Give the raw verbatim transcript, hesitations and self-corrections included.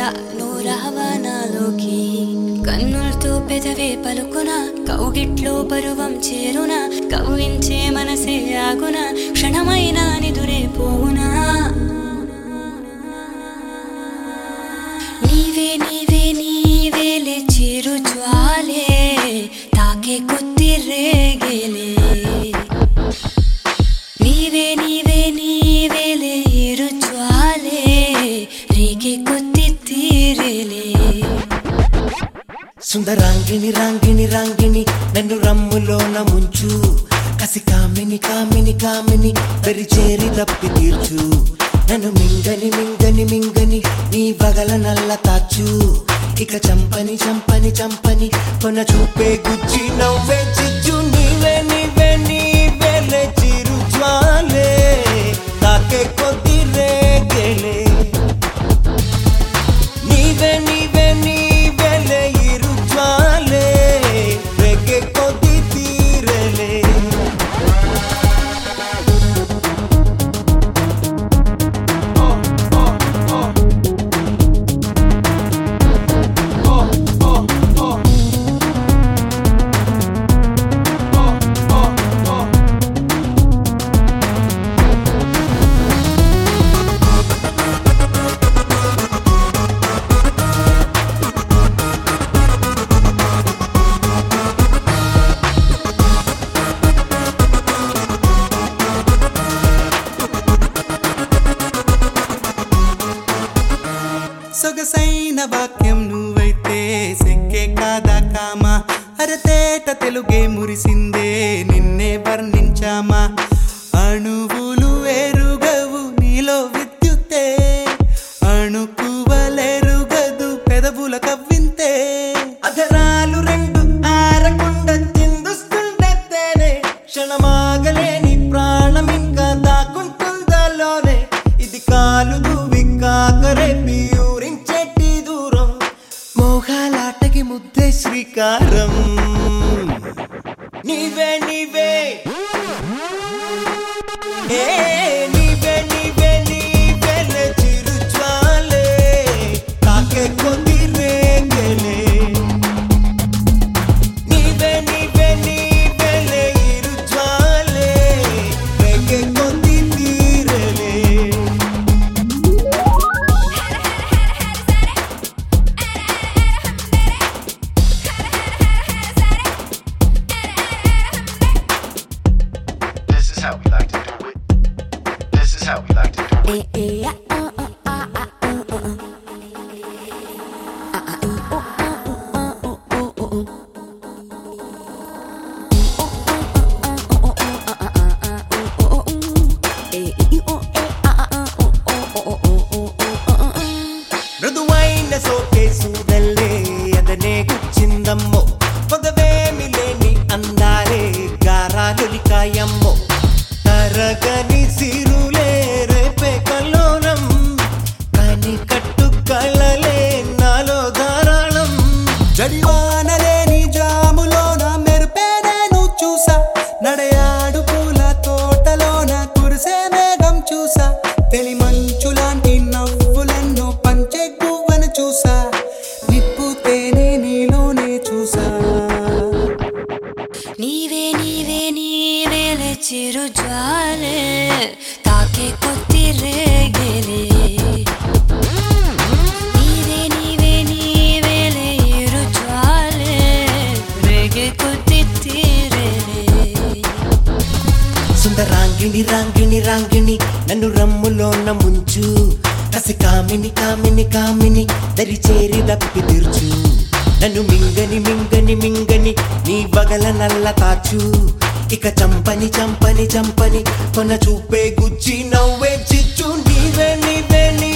రా నువ్వు రావా నాలోకి కన్నులతో పెదవే పలుకున కౌగిట్లో పరువం చేరున కవ్వించే మనసే ఆగున క్షణమైనా నిదురే పోవునా నీవే నీవే నీవేలే చిరు జ్వాలే తాకే కొద్ది రేగేలే నీవే నీవే నీవేలే ఇరు జ్వాలే రేగే కొద్ది తీరేలే సుందరాంగిని రాంగిని రాంగిని నన్ను రమ్ములోన ముంచు కసి కామిని కామిని కామిని పెరిచేరి తప్పి తీర్చు నన్ను మింగని మింగని మింగని నీ వగల నల్ల తాచు ఇక చంపని చంపని చంపని కొన చూపే గుచ్చి నవ్వే చిచ్చు నీవే నీవే నీవేలే చిరు జ్వాలే తాకే కొద్ది రేగేలే నీవే నీవే నీవేలే ఇరు జ్వాలే రేగే కొద్ది తీరేలే సొగసైన వాక్యం నువ్వైతే సెక్కే కాదా కామా అరతేట తెలుగే మురిసిందే నిన్నే వర్ణించామా అణువులు ఎరుగవు నీలో విద్యుత్తే అణుకువలెరుగదు పెదవుల కవ్వింతే అధరాలు రెండు ఆరకుండా చిందుస్తుండేనే క్షణమాగలేని ప్రాణం ఇంకా దాక్కుంటుందలోనే ఇది కాలు దువి కాకరే పియూరించేటి దూరం మోహాలాటకి ముద్దే శ్రీకారం నీవే నీవే ఏ నీవే నీవే నీవేలే చిరు జ్వాలే తాకే కొద్ది రేగేలే నీవే నీవే నీవేలే ఇరు జ్వాలే రేగే కొద్ది తీరేలే This is how we like to do it. This is how we like to do it. మృదువైన సోకే సూదల్లే అదనే గుచ్చిందమ్మో పొగవేమి లేని అందాలే గారాలులికాయమ్మో తరగని సిరులే రేపే కల్లోనం కాని కట్టు కళ్ళలే నాలో ధారాళం జడివానలేని జాములోన మెరుపే నేను చూసా నడయాడు పూల తోటలోన కురిసే మేఘం చూసా తెలి మంచులాంటి నవ్వులెన్నో పంచే గువ్వను చూసా నిప్పుతేనే నీలోనే చూసా నీవే నీవే నీవేలే చిరు జ్వాలే తాకే కొద్ది రేగేలే నీవే నీవే నీవేలే ఇరు జ్వాలే రేగే కొద్ది తీరేలే సుందరాంగిని రాంగిని రాంగిని నన్ను రమ్ములోన ముంచు కసి కామిని కామిని కామిని దరిచేరి దప్పి తీర్చు నన్ను మింగని మింగని మింగని నీ వగల నల్ల తాచు ఇక చంపని చంపని చంపని కొన చూపే గుచ్చి నవ్వే చిచ్చు నీవే నీవే నీ